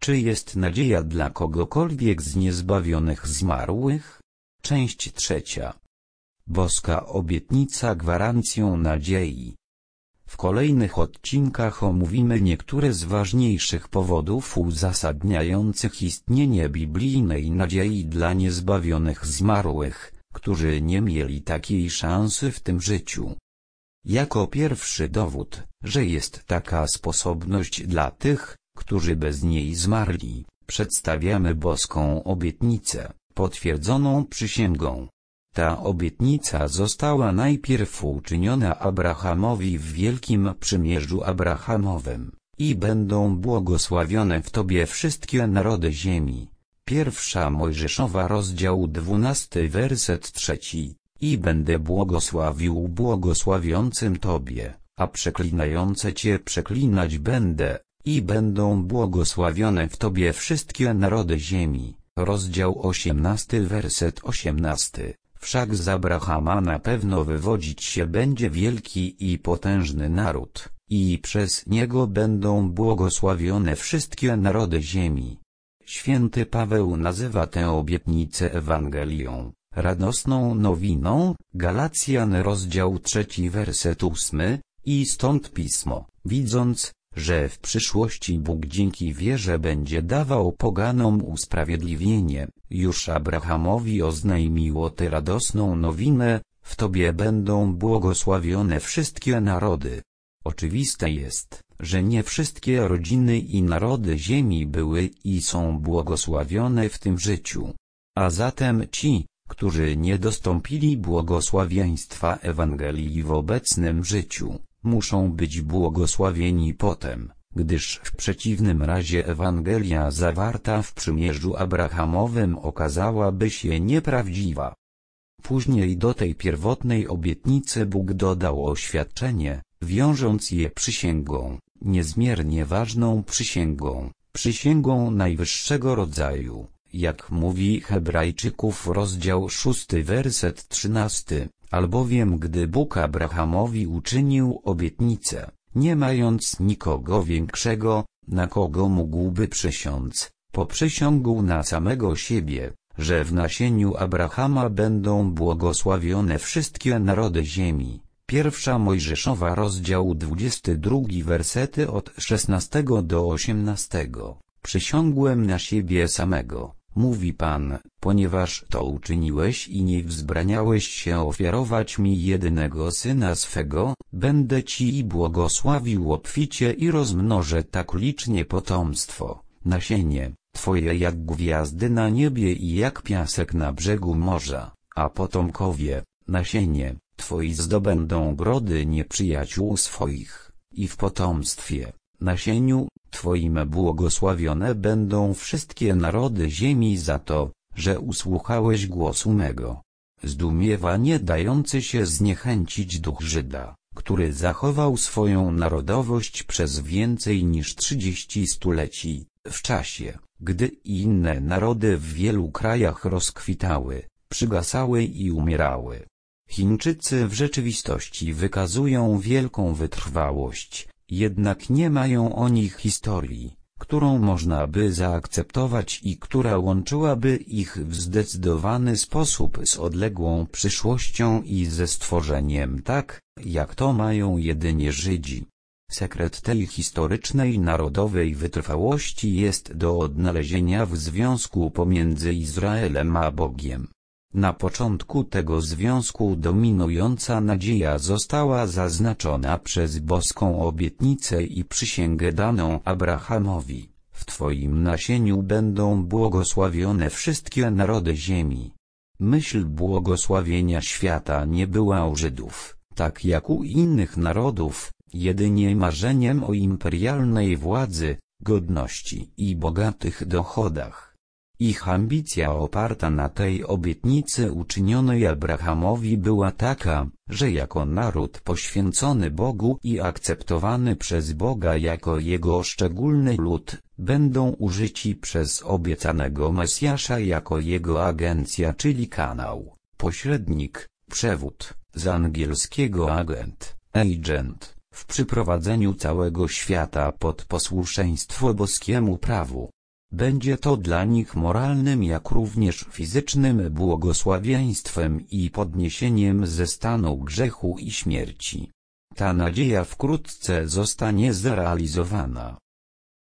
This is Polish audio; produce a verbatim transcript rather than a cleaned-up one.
Czy jest nadzieja dla kogokolwiek z niezbawionych zmarłych? Część trzecia. Boska obietnica gwarancją nadziei. W kolejnych odcinkach omówimy niektóre z ważniejszych powodów uzasadniających istnienie biblijnej nadziei dla niezbawionych zmarłych, którzy nie mieli takiej szansy w tym życiu. Jako pierwszy dowód, że jest taka sposobność dla tych, którzy bez niej zmarli, przedstawiamy boską obietnicę, potwierdzoną przysięgą. Ta obietnica została najpierw uczyniona Abrahamowi w Wielkim Przymierzu Abrahamowym: i będą błogosławione w Tobie wszystkie narody ziemi. Pierwsza Mojżeszowa, rozdział dwunasty, werset trzeci. I będę błogosławił błogosławiącym Tobie, a przeklinające Cię przeklinać będę, i będą błogosławione w Tobie wszystkie narody ziemi. Rozdział osiemnasty, werset osiemnasty. Wszak z Abrahama na pewno wywodzić się będzie wielki i potężny naród, i przez niego będą błogosławione wszystkie narody ziemi. Święty Paweł nazywa tę obietnicę Ewangelią, radosną nowiną, Galacjan rozdział trzeci, werset ósmy, i stąd pismo, widząc, że w przyszłości Bóg dzięki wierze będzie dawał poganom usprawiedliwienie, już Abrahamowi oznajmiło tę radosną nowinę: w Tobie będą błogosławione wszystkie narody. Oczywiste jest, że nie wszystkie rodziny i narody ziemi były i są błogosławione w tym życiu. A zatem ci, którzy nie dostąpili błogosławieństwa Ewangelii w obecnym życiu, muszą być błogosławieni potem, gdyż w przeciwnym razie Ewangelia zawarta w przymierzu Abrahamowym okazałaby się nieprawdziwa. Później do tej pierwotnej obietnicy Bóg dodał oświadczenie, wiążąc je przysięgą, niezmiernie ważną przysięgą, przysięgą najwyższego rodzaju, jak mówi Hebrajczyków rozdział szósty, werset trzynasty. Albowiem gdy Bóg Abrahamowi uczynił obietnicę, nie mając nikogo większego, na kogo mógłby przysiąc, poprzysiągł na samego siebie, że w nasieniu Abrahama będą błogosławione wszystkie narody ziemi. Pierwsza Mojżeszowa, rozdział dwudziesty drugi, wersety od szesnastego do osiemnastego. Przysiągłem na siebie samego, mówi Pan, ponieważ to uczyniłeś i nie wzbraniałeś się ofiarować mi jedynego syna swego, będę Ci i błogosławił obficie i rozmnożę tak licznie potomstwo, nasienie Twoje jak gwiazdy na niebie i jak piasek na brzegu morza, a potomkowie, nasienie Twoi zdobędą grody nieprzyjaciół swoich, i w potomstwie, nasieniu Twoim błogosławione będą wszystkie narody ziemi za to, że usłuchałeś głosu mego. Zdumiewa nie dający się zniechęcić duch Żyda, który zachował swoją narodowość przez więcej niż trzydzieści stuleci, w czasie, gdy inne narody w wielu krajach rozkwitały, przygasały i umierały. Chińczycy w rzeczywistości wykazują wielką wytrwałość, jednak nie mają oni historii, którą można by zaakceptować i która łączyłaby ich w zdecydowany sposób z odległą przyszłością i ze stworzeniem, tak, jak to mają jedynie Żydzi. Sekret tej historycznej narodowej wytrwałości jest do odnalezienia w związku pomiędzy Izraelem a Bogiem. Na początku tego związku dominująca nadzieja została zaznaczona przez boską obietnicę i przysięgę daną Abrahamowi: w Twoim nasieniu będą błogosławione wszystkie narody ziemi. Myśl błogosławienia świata nie była u Żydów, tak jak u innych narodów, jedynie marzeniem o imperialnej władzy, godności i bogatych dochodach. Ich ambicja oparta na tej obietnicy uczynionej Abrahamowi była taka, że jako naród poświęcony Bogu i akceptowany przez Boga jako Jego szczególny lud, będą użyci przez obiecanego Mesjasza jako Jego agencja, czyli kanał, pośrednik, przewód, z angielskiego agent, agent, w przyprowadzeniu całego świata pod posłuszeństwo boskiemu prawu. Będzie to dla nich moralnym jak również fizycznym błogosławieństwem i podniesieniem ze stanu grzechu i śmierci. Ta nadzieja wkrótce zostanie zrealizowana.